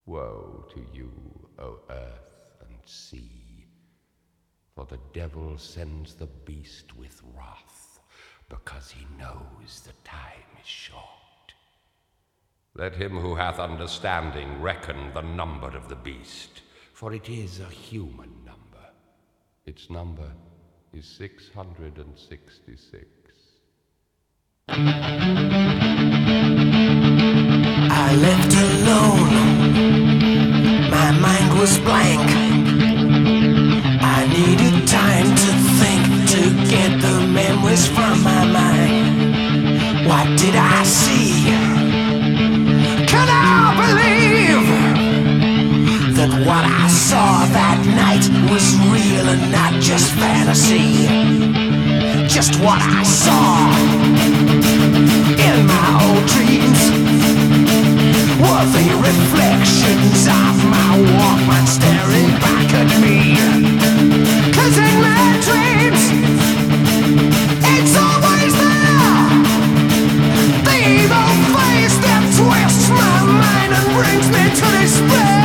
Woe to you, O earth and sea, for the devil sends the beast with wrath, because he knows the time is short. Let him who hath understanding reckon the number of the beast, for it is a human number. Its number is 666. I left alone, my mind was blank. I needed time to think, to get the memories from my mind. What did I see? Can I believe that what I saw that night was real and not just fantasy? Just what I saw in my old dreams were the reflections of my Walkman staring back at me. 'Cause in my dreams, it's always there, the evil face that twists my mind and brings me to despair.